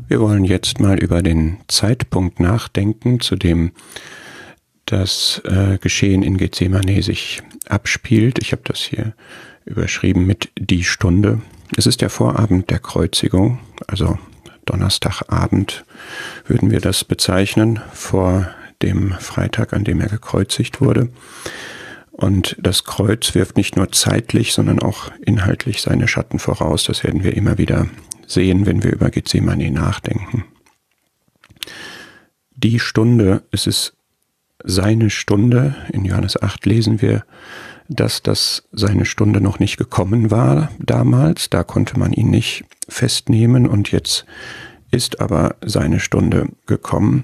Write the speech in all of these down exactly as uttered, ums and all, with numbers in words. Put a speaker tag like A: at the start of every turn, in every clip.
A: Wir wollen jetzt mal über den Zeitpunkt nachdenken, zu dem das äh, Geschehen in Gethsemane sich abspielt. Ich habe das hier überschrieben mit die Stunde. Es ist der Vorabend der Kreuzigung, also Donnerstagabend würden wir das bezeichnen, vor dem Freitag, an dem er gekreuzigt wurde. Und das Kreuz wirft nicht nur zeitlich, sondern auch inhaltlich seine Schatten voraus. Das werden wir immer wieder sehen, wenn wir über Gethsemane nachdenken. Die Stunde, es ist seine Stunde. In Johannes acht lesen wir, dass das seine Stunde noch nicht gekommen war damals. Da konnte man ihn nicht festnehmen und jetzt ist aber seine Stunde gekommen.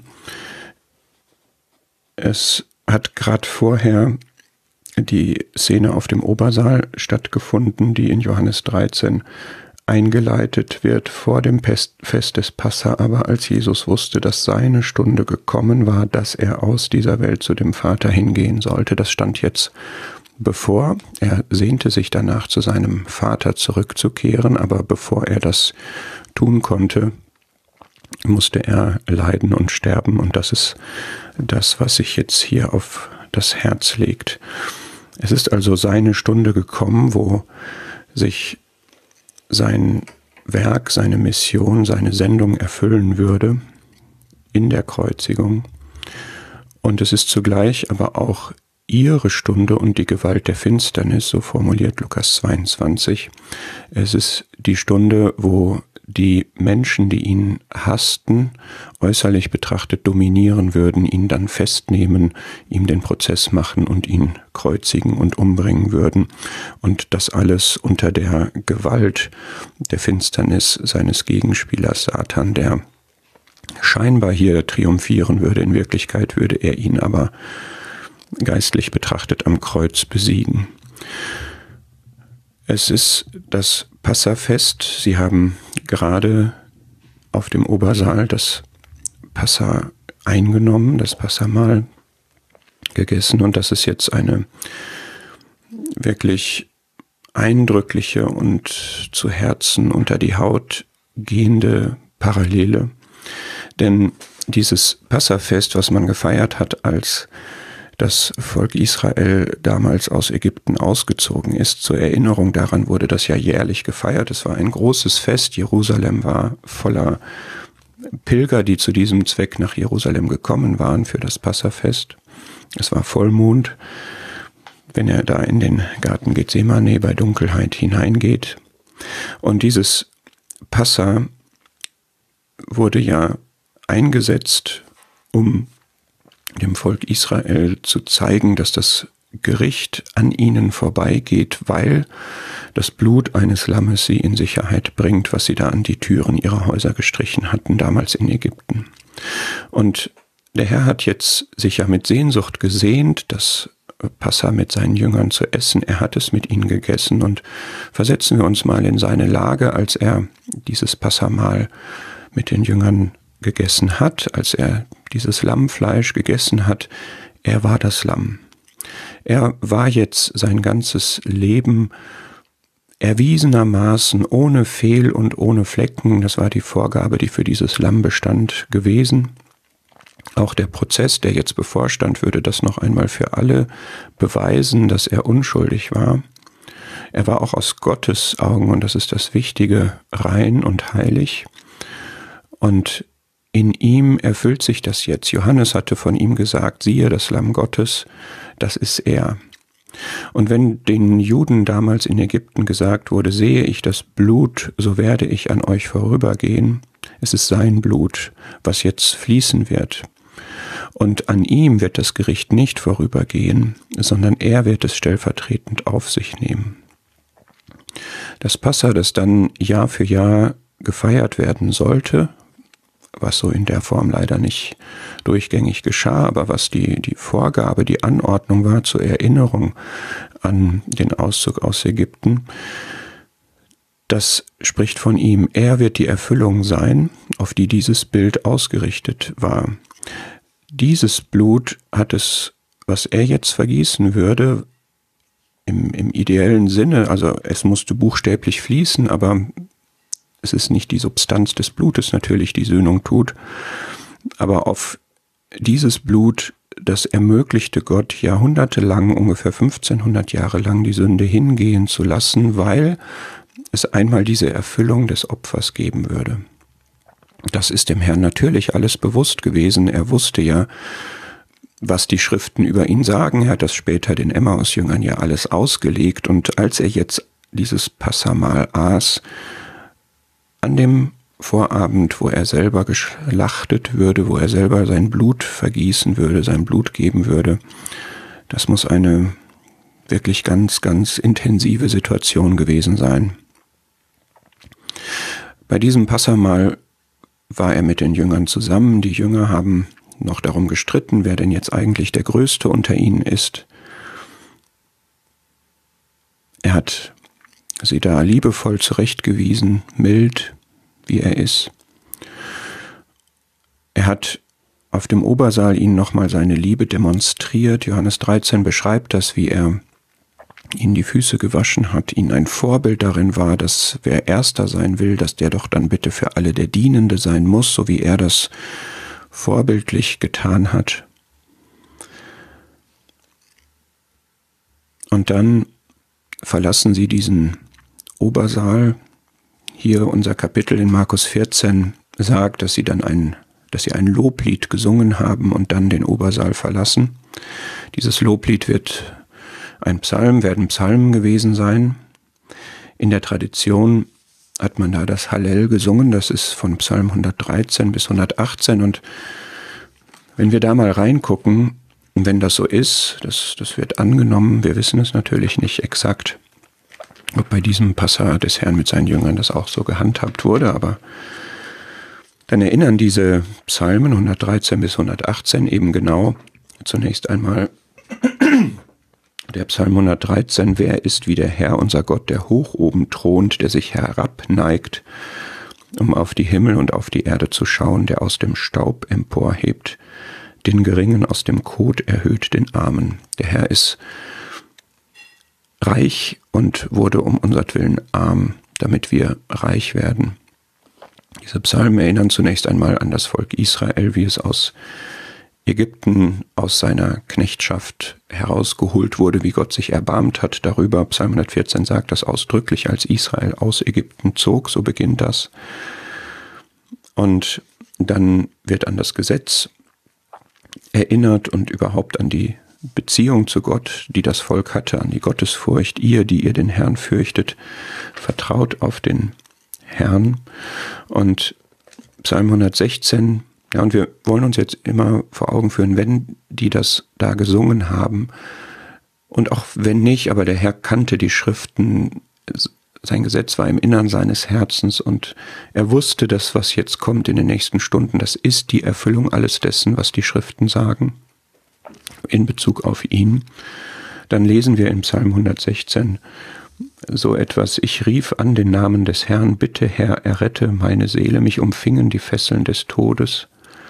A: Es hat gerade vorher die Szene auf dem Obersaal stattgefunden, die in Johannes dreizehn eingeleitet wird vor dem Fest des Passa, aber als Jesus wusste, dass seine Stunde gekommen war, dass er aus dieser Welt zu dem Vater hingehen sollte, das stand jetzt bevor. Er sehnte sich danach, zu seinem Vater zurückzukehren, aber bevor er das tun konnte, musste er leiden und sterben, und das ist das, was sich jetzt hier auf das Herz legt. Es ist also seine Stunde gekommen, wo sich sein Werk, seine Mission, seine Sendung erfüllen würde in der Kreuzigung. Und es ist zugleich aber auch ihre Stunde und die Gewalt der Finsternis, so formuliert Lukas zweiundzwanzig. Es ist die Stunde, wo die Menschen, die ihn hassten, äußerlich betrachtet dominieren würden, ihn dann festnehmen, ihm den Prozess machen und ihn kreuzigen und umbringen würden. Und das alles unter der Gewalt der Finsternis seines Gegenspielers Satan, der scheinbar hier triumphieren würde. In Wirklichkeit würde er ihn aber geistlich betrachtet am Kreuz besiegen. Es ist das Passafest. Sie haben gerade auf dem Obersaal das Passa eingenommen, das Passamahl gegessen, und das ist jetzt eine wirklich eindrückliche und zu Herzen unter die Haut gehende Parallele. Denn dieses Passafest, was man gefeiert hat, als das Volk Israel damals aus Ägypten ausgezogen ist. Zur Erinnerung daran wurde das ja jährlich gefeiert. Es war ein großes Fest. Jerusalem war voller Pilger, die zu diesem Zweck nach Jerusalem gekommen waren für das Passafest. Es war Vollmond, wenn er da in den Garten Gethsemane bei Dunkelheit hineingeht. Und dieses Passa wurde ja eingesetzt, um dem Volk Israel zu zeigen, dass das Gericht an ihnen vorbeigeht, weil das Blut eines Lammes sie in Sicherheit bringt, was sie da an die Türen ihrer Häuser gestrichen hatten, damals in Ägypten. Und der Herr hat jetzt sich ja mit Sehnsucht gesehnt, das Passa mit seinen Jüngern zu essen. Er hat es mit ihnen gegessen, und versetzen wir uns mal in seine Lage, als er dieses Passamahl mit den Jüngern gegessen hat, als er dieses Lammfleisch gegessen hat. Er war das Lamm. Er war jetzt sein ganzes Leben erwiesenermaßen ohne Fehl und ohne Flecken. Das war die Vorgabe, die für dieses Lamm bestand, gewesen. Auch der Prozess, der jetzt bevorstand, würde das noch einmal für alle beweisen, dass er unschuldig war. Er war auch aus Gottes Augen, und das ist das Wichtige, rein und heilig. Und in ihm erfüllt sich das jetzt. Johannes hatte von ihm gesagt, siehe, das Lamm Gottes, das ist er. Und wenn den Juden damals in Ägypten gesagt wurde, sehe ich das Blut, so werde ich an euch vorübergehen, es ist sein Blut, was jetzt fließen wird. Und an ihm wird das Gericht nicht vorübergehen, sondern er wird es stellvertretend auf sich nehmen. Das Passa, das dann Jahr für Jahr gefeiert werden sollte, was so in der Form leider nicht durchgängig geschah, aber was die, die Vorgabe, die Anordnung war zur Erinnerung an den Auszug aus Ägypten, das spricht von ihm. Er wird die Erfüllung sein, auf die dieses Bild ausgerichtet war. Dieses Blut hat es, was er jetzt vergießen würde, im, im ideellen Sinne, also es musste buchstäblich fließen, aber es ist nicht die Substanz des Blutes natürlich, die Sühnung tut, aber auf dieses Blut, das ermöglichte Gott jahrhundertelang, ungefähr fünfzehnhundert Jahre lang, die Sünde hingehen zu lassen, weil es einmal diese Erfüllung des Opfers geben würde. Das ist dem Herrn natürlich alles bewusst gewesen. Er wusste ja, was die Schriften über ihn sagen. Er hat das später den Emmaus-Jüngern ja alles ausgelegt. Und als er jetzt dieses Passahmahl aß, an dem Vorabend, wo er selber geschlachtet würde, wo er selber sein Blut vergießen würde, sein Blut geben würde, das muss eine wirklich ganz, ganz intensive Situation gewesen sein. Bei diesem Passahmahl war er mit den Jüngern zusammen. Die Jünger haben noch darum gestritten, wer denn jetzt eigentlich der Größte unter ihnen ist. Er hat sie da liebevoll zurechtgewiesen, mild, wie er ist. Er hat auf dem Obersaal ihnen nochmal seine Liebe demonstriert. Johannes dreizehn beschreibt das, wie er ihnen die Füße gewaschen hat, ihnen ein Vorbild darin war, dass wer Erster sein will, dass der doch dann bitte für alle der Dienende sein muss, so wie er das vorbildlich getan hat. Und dann verlassen sie diesen Obersaal. Hier unser Kapitel in Markus vierzehn sagt, dass sie dann ein, dass sie ein Loblied gesungen haben und dann den Obersaal verlassen. Dieses Loblied wird ein Psalm, werden Psalmen gewesen sein. In der Tradition hat man da das Hallel gesungen, das ist von Psalm hundertdreizehn bis hundertachtzehn. Und wenn wir da mal reingucken, wenn das so ist, das, das wird angenommen, wir wissen es natürlich nicht exakt, ob bei diesem Passa des Herrn mit seinen Jüngern das auch so gehandhabt wurde, aber dann erinnern diese Psalmen hundertdreizehn bis hundertachtzehn eben genau zunächst einmal der Psalm hundertdreizehn, wer ist wie der Herr, unser Gott, der hoch oben thront, der sich herabneigt, um auf die Himmel und auf die Erde zu schauen, der aus dem Staub emporhebt, den Geringen aus dem Kot erhöht, den Armen. Der Herr ist reich und wurde um unsertwillen arm, damit wir reich werden. Diese Psalmen erinnern zunächst einmal an das Volk Israel, wie es aus Ägypten, aus seiner Knechtschaft herausgeholt wurde, wie Gott sich erbarmt hat darüber. Psalm hundertvierzehn sagt das ausdrücklich, als Israel aus Ägypten zog, so beginnt das. Und dann wird an das Gesetz erinnert und überhaupt an die Beziehung zu Gott, die das Volk hatte, an die Gottesfurcht. Ihr, die ihr den Herrn fürchtet, vertraut auf den Herrn. Und Psalm hundertsechzehn, ja, und wir wollen uns jetzt immer vor Augen führen, wenn die das da gesungen haben, und auch wenn nicht, aber der Herr kannte die Schriften, sein Gesetz war im Innern seines Herzens und er wusste, dass was jetzt kommt in den nächsten Stunden, das ist die Erfüllung alles dessen, was die Schriften sagen, in Bezug auf ihn. Dann lesen wir in Psalm hundertsechzehn so etwas: Ich rief an den Namen des Herrn, bitte Herr, errette meine Seele, mich umfingen die Fesseln des Todes.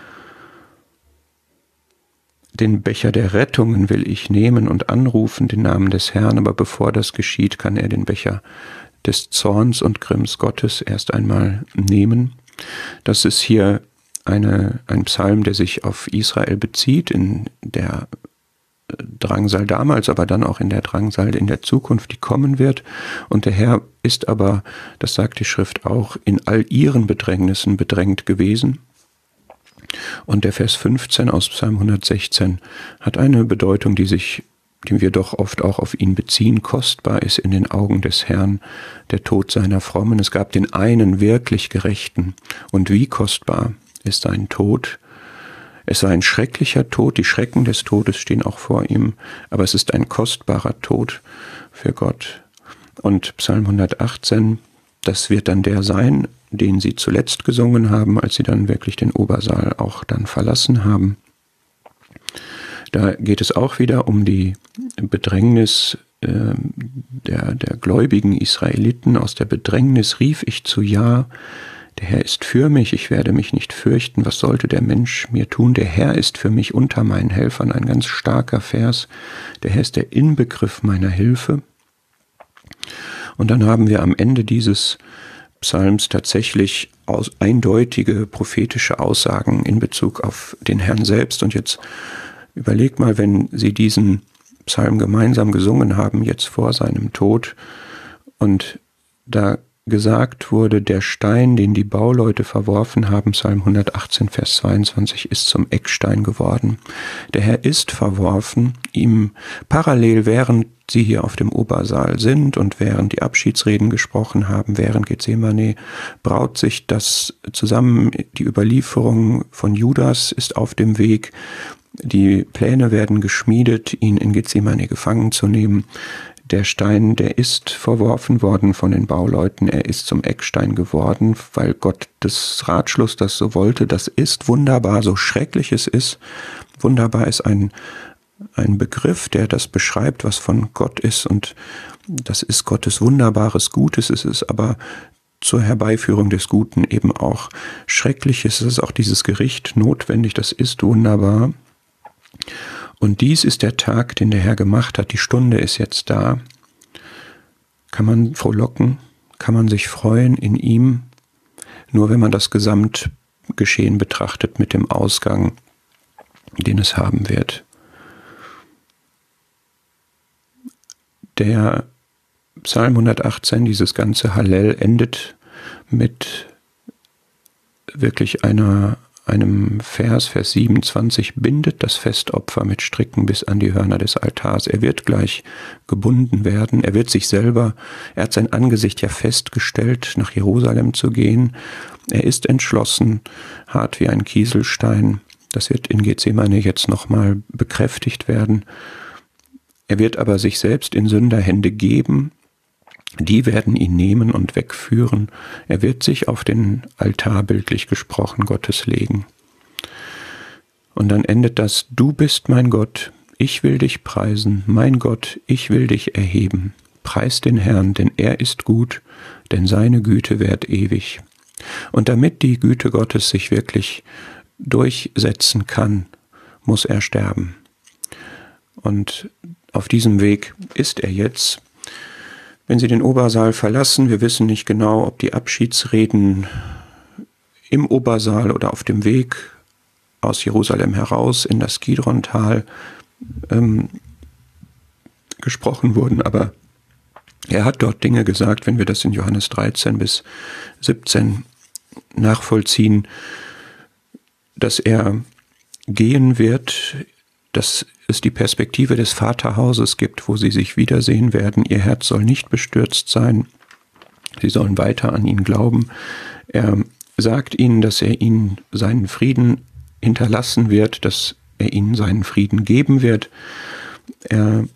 A: Den Becher der Rettungen will ich nehmen und anrufen, den Namen des Herrn, aber bevor das geschieht, kann er den Becher des Zorns und Grimms Gottes erst einmal nehmen. Das ist hier eine, ein Psalm, der sich auf Israel bezieht, in der Drangsal damals, aber dann auch in der Drangsal in der Zukunft, die kommen wird. Und der Herr ist aber, das sagt die Schrift auch, in all ihren Bedrängnissen bedrängt gewesen. Und der Vers fünfzehn aus Psalm hundertsechzehn hat eine Bedeutung, die sich, die wir doch oft auch auf ihn beziehen. Kostbar ist in den Augen des Herrn der Tod seiner Frommen. Es gab den einen wirklich Gerechten. Und wie kostbar ist sein Tod? Es war ein schrecklicher Tod, die Schrecken des Todes stehen auch vor ihm, aber es ist ein kostbarer Tod für Gott. Und Psalm hundertachtzehn, das wird dann der sein, den sie zuletzt gesungen haben, als sie dann wirklich den Obersaal auch dann verlassen haben. Da geht es auch wieder um die Bedrängnis äh, der, der gläubigen Israeliten. Aus der Bedrängnis rief ich zu Ja, der Herr ist für mich, ich werde mich nicht fürchten, was sollte der Mensch mir tun? Der Herr ist für mich unter meinen Helfern, ein ganz starker Vers. Der Herr ist der Inbegriff meiner Hilfe. Und dann haben wir am Ende dieses Psalms tatsächlich aus, eindeutige prophetische Aussagen in Bezug auf den Herrn selbst. Und jetzt überlegt mal, wenn Sie diesen Psalm gemeinsam gesungen haben, jetzt vor seinem Tod, und da gesagt wurde, der Stein, den die Bauleute verworfen haben, Psalm hundertachtzehn, Vers zweiundzwanzig, ist zum Eckstein geworden. Der Herr ist verworfen, ihm parallel, während sie hier auf dem Obersaal sind und während die Abschiedsreden gesprochen haben, während Gethsemane, braut sich das zusammen, die Überlieferung von Judas ist auf dem Weg, die Pläne werden geschmiedet, ihn in Gethsemane gefangen zu nehmen. Der Stein, der ist verworfen worden von den Bauleuten, er ist zum Eckstein geworden, weil Gott des Ratschluss das so wollte. Das ist wunderbar, so schrecklich es ist. Wunderbar ist ein, ein Begriff, der das beschreibt, was von Gott ist, und das ist Gottes wunderbares Gutes. Es ist aber zur Herbeiführung des Guten eben auch Schreckliches. Es ist auch dieses Gericht notwendig, das ist wunderbar. Und dies ist der Tag, den der Herr gemacht hat. Die Stunde ist jetzt da. Kann man frohlocken? Kann man sich freuen in ihm? Nur wenn man das Gesamtgeschehen betrachtet mit dem Ausgang, den es haben wird. Der Psalm hundertachtzehn, dieses ganze Hallel, endet mit wirklich einer einem Vers, Vers siebenundzwanzig, bindet das Festopfer mit Stricken bis an die Hörner des Altars. Er wird gleich gebunden werden. Er wird sich selber, er hat sein Angesicht ja festgestellt, nach Jerusalem zu gehen. Er ist entschlossen, hart wie ein Kieselstein. Das wird in Gethsemane jetzt nochmal bekräftigt werden. Er wird aber sich selbst in Sünderhände geben. Die werden ihn nehmen und wegführen. Er wird sich auf den Altar, bildlich gesprochen, Gottes legen. Und dann endet das: Du bist mein Gott, ich will dich preisen, mein Gott, ich will dich erheben. Preis den Herrn, denn er ist gut, denn seine Güte währt ewig. Und damit die Güte Gottes sich wirklich durchsetzen kann, muss er sterben. Und auf diesem Weg ist er jetzt. Wenn Sie den Obersaal verlassen, wir wissen nicht genau, ob die Abschiedsreden im Obersaal oder auf dem Weg aus Jerusalem heraus in das Kidron-Tal ähm, gesprochen wurden, aber er hat dort Dinge gesagt, wenn wir das in Johannes dreizehn bis siebzehn nachvollziehen, dass er gehen wird, dass es die Perspektive des Vaterhauses gibt, wo sie sich wiedersehen werden. Ihr Herz soll nicht bestürzt sein. Sie sollen weiter an ihn glauben. Er sagt ihnen, dass er ihnen seinen Frieden hinterlassen wird, dass er ihnen seinen Frieden geben wird. Er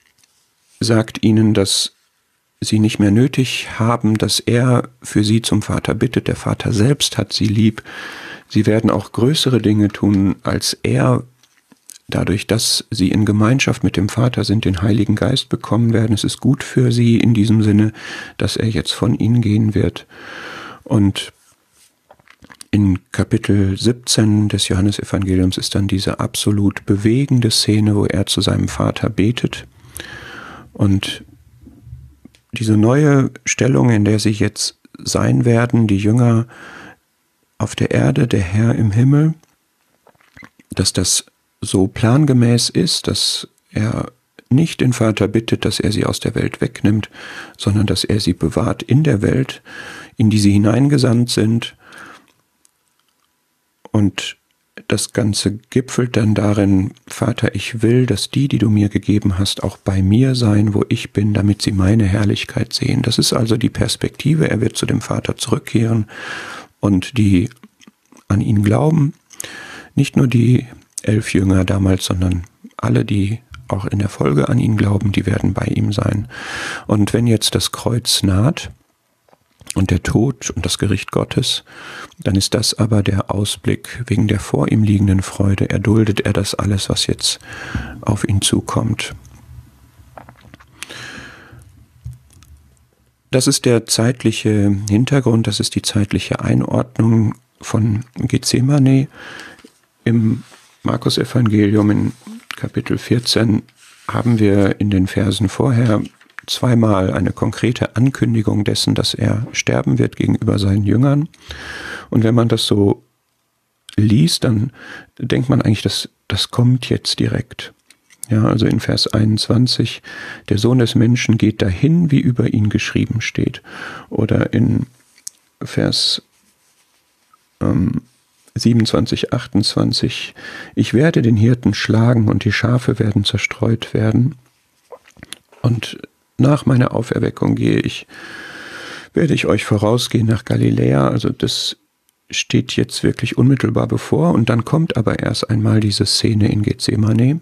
A: sagt ihnen, dass sie nicht mehr nötig haben, dass er für sie zum Vater bittet. Der Vater selbst hat sie lieb. Sie werden auch größere Dinge tun als er, dadurch, dass sie in Gemeinschaft mit dem Vater sind, den Heiligen Geist bekommen werden. Es ist gut für sie in diesem Sinne, dass er jetzt von ihnen gehen wird. Und in Kapitel siebzehn des Johannesevangeliums ist dann diese absolut bewegende Szene, wo er zu seinem Vater betet. Und diese neue Stellung, in der sie jetzt sein werden, die Jünger auf der Erde, der Herr im Himmel, dass das so plangemäß ist, dass er nicht den Vater bittet, dass er sie aus der Welt wegnimmt, sondern dass er sie bewahrt in der Welt, in die sie hineingesandt sind. Und das Ganze gipfelt dann darin: Vater, ich will, dass die, die du mir gegeben hast, auch bei mir sein, wo ich bin, damit sie meine Herrlichkeit sehen. Das ist also die Perspektive. Er wird zu dem Vater zurückkehren, und die an ihn glauben, nicht nur die elf Jünger damals, sondern alle, die auch in der Folge an ihn glauben, die werden bei ihm sein. Und wenn jetzt das Kreuz naht und der Tod und das Gericht Gottes, dann ist das aber der Ausblick wegen der vor ihm liegenden Freude. Erduldet er das alles, was jetzt auf ihn zukommt. Das ist der zeitliche Hintergrund, das ist die zeitliche Einordnung von Gethsemane. Im Markus-Evangelium in Kapitel vierzehn haben wir in den Versen vorher zweimal eine konkrete Ankündigung dessen, dass er sterben wird gegenüber seinen Jüngern. Und wenn man das so liest, dann denkt man eigentlich, dass das kommt jetzt direkt. Ja, also in Vers einundzwanzig, der Sohn des Menschen geht dahin, wie über ihn geschrieben steht. Oder in Vers ähm, siebenundzwanzig, achtundzwanzig, ich werde den Hirten schlagen und die Schafe werden zerstreut werden. Und nach meiner Auferweckung gehe ich, werde ich euch vorausgehen nach Galiläa. Also das steht jetzt wirklich unmittelbar bevor. Und dann kommt aber erst einmal diese Szene in Gethsemane.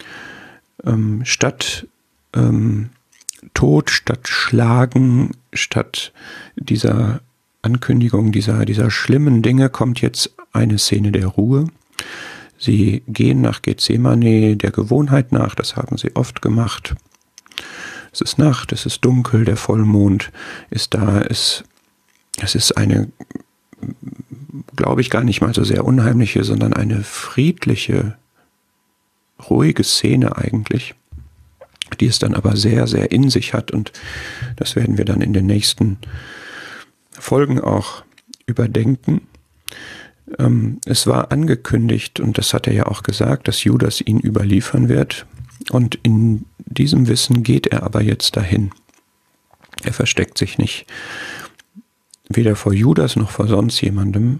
A: Ähm, statt ähm, Tod, statt Schlagen, statt dieser Ankündigung dieser, dieser schlimmen Dinge kommt jetzt eine Szene der Ruhe. Sie gehen nach Gethsemane der Gewohnheit nach, das haben sie oft gemacht. Es ist Nacht, es ist dunkel, der Vollmond ist da. Es, es ist eine, glaube ich, gar nicht mal so sehr unheimliche, sondern eine friedliche, ruhige Szene eigentlich, die es dann aber sehr, sehr in sich hat. Und das werden wir dann in den nächsten Folgen auch überdenken. Ähm, es war angekündigt, und das hat er ja auch gesagt, dass Judas ihn überliefern wird. Und in diesem Wissen geht er aber jetzt dahin. Er versteckt sich nicht, weder vor Judas noch vor sonst jemandem.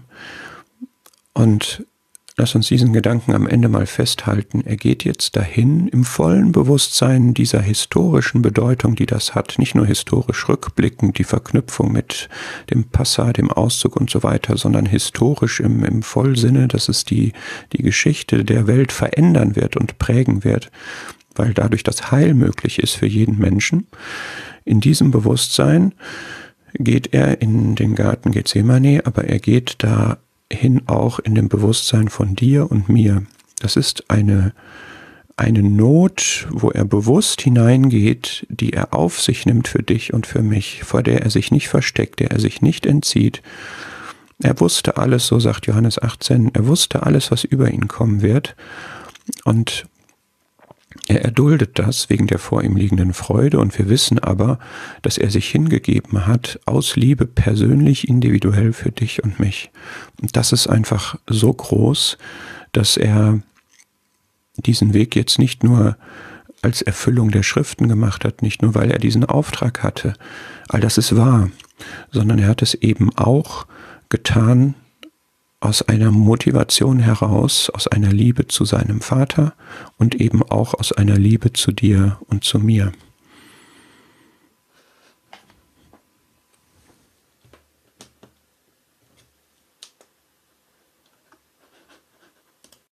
A: Und lass uns diesen Gedanken am Ende mal festhalten. Er geht jetzt dahin im vollen Bewusstsein dieser historischen Bedeutung, die das hat. Nicht nur historisch rückblickend, die Verknüpfung mit dem Passa, dem Auszug und so weiter, sondern historisch im, im Vollsinne, dass es die, die Geschichte der Welt verändern wird und prägen wird, weil dadurch das Heil möglich ist für jeden Menschen. In diesem Bewusstsein geht er in den Garten Gethsemane, aber er geht da hin auch in dem Bewusstsein von dir und mir. Das ist eine, eine Not, wo er bewusst hineingeht, die er auf sich nimmt für dich und für mich, vor der er sich nicht versteckt, der er sich nicht entzieht. Er wusste alles, so sagt Johannes achtzehn, er wusste alles, was über ihn kommen wird, und er erduldet das wegen der vor ihm liegenden Freude, und wir wissen aber, dass er sich hingegeben hat, aus Liebe persönlich, individuell für dich und mich. Und das ist einfach so groß, dass er diesen Weg jetzt nicht nur als Erfüllung der Schriften gemacht hat, nicht nur weil er diesen Auftrag hatte, all das ist wahr, sondern er hat es eben auch getan aus einer Motivation heraus, aus einer Liebe zu seinem Vater und eben auch aus einer Liebe zu dir und zu mir.